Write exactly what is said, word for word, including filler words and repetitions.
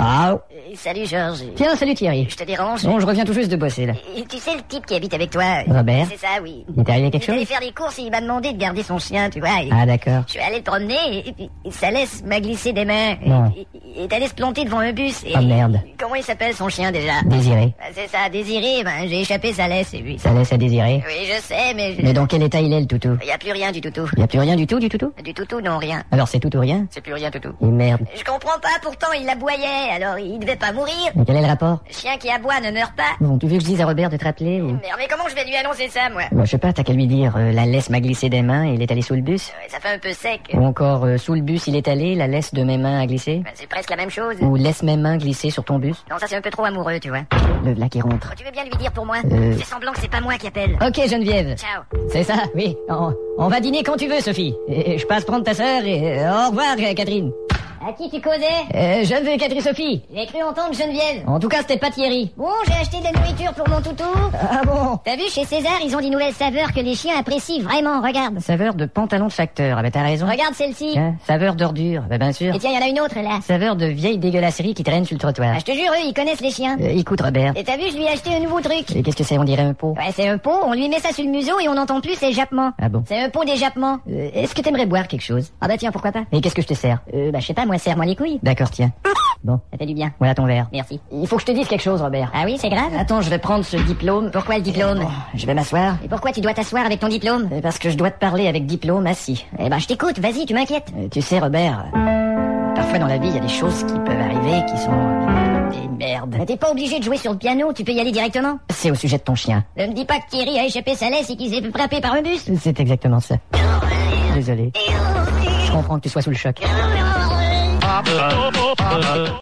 Ah. Euh, Salut Georges. Tiens, salut Thierry. Je te dérange? Bon, je reviens tout juste de bosser, là. Et tu sais le type qui habite avec toi? Robert? C'est ça, oui. Il t'est arrivé quelque Il allait chose? faire les courses et il m'a demandé de garder son chien, tu vois. Et Ah, d'accord. je suis allé le promener et, et, et sa laisse m'a glissé des mains. Non. Et, et, et est allé se planter devant un bus. Et, Ah, merde. Comment il s'appelle son chien déjà? Désiré. Ah, c'est ça, Désiré. Ben, j'ai échappé sa laisse et puis... Ça laisse à désirer. Oui, je sais, mais... Je... Mais dans quel état il est, le toutou? Il y a plus rien du toutou. Y a plus rien du tout, du toutou? Du toutou, non, rien. Alors c'est tout ou rien? C'est plus rien toutou. Et merde. Je comprends pas, pourtant il aboyait, alors il devait pas mourir. Mais quel est le rapport? Le chien qui aboie ne meurt pas. Bon, tu veux que je dise à Robert de te rappeler ou... Merde, mais comment je vais lui annoncer ça, moi? Bah, je sais pas, t'as qu'à lui dire, euh, la laisse m'a glissé des mains et il est allé sous le bus. Ouais, ça fait un peu sec. Ou encore, euh, sous le bus il est allé, la laisse de mes mains a glissé. Ben, c'est presque la même chose. Ou laisse mes mains glisser sur ton bus. Non, ça c'est un peu trop amoureux, tu vois. Le v'là qui rentre. Oh, tu veux bien lui dire pour moi? Euh. Fais semblant que c'est pas moi qui appelle. Ok Geneviève. Ciao. C'est ça, oui. On, on va dîner quand tu veux, Sophie. Et je passe prendre ta sœur et euh, au revoir, euh, Catherine. À qui tu causais? Euh, je veux Catherine Sophie. J'ai cru entendre Geneviève. En tout cas, c'était pas Thierry. Bon, j'ai acheté de la nourriture pour mon toutou. Ah bon? T'as vu, chez César, ils ont des nouvelles saveurs que les chiens apprécient vraiment, regarde. Saveur de pantalon de facteur. Ah bah t'as raison. Regarde celle-ci. Tiens, saveur d'ordure. Bah bien sûr. Et tiens, il y en a une autre, là. Saveur de vieille dégueulasserie qui traîne sur le trottoir. Ah, je te jure, eux, ils connaissent les chiens. Euh, écoute Robert. Et t'as vu, je lui ai acheté un nouveau truc. Et qu'est-ce que c'est? On dirait un pot. Ouais, c'est un pot, on lui met ça sur le museau et on n'entend plus ses jappements. Ah bon? C'est un pot d'éjappement. Euh, Est-ce que t'aimerais boire quelque chose? Ah bah tiens, pourquoi pas? Et qu'est-ce que je te sers? Euh, bah je sais pas, moi, serre-moi les couilles. D'accord, tiens. Bon, Ça fait du bien. voilà ton verre. Merci. Il faut que je te dise quelque chose, Robert. Ah oui, c'est grave? Attends, je vais prendre ce diplôme. Pourquoi le diplôme? Oh, je vais m'asseoir. Et pourquoi tu dois t'asseoir avec ton diplôme? Euh, Parce que je dois te parler avec diplôme assis. Eh ben, je t'écoute, vas-y, tu m'inquiètes. Euh, tu sais, Robert, euh, parfois dans la vie, il y a des choses qui peuvent arriver qui sont euh, des merdes. Mais t'es pas obligé de jouer sur le piano, tu peux y aller directement. C'est au sujet de ton chien. Ne me dis pas que Thierry a échappé sa laisse et qu'il s'est fait frapper par un bus. C'est exactement ça. Désolé. Je comprends que tu sois sous le choc. Papa.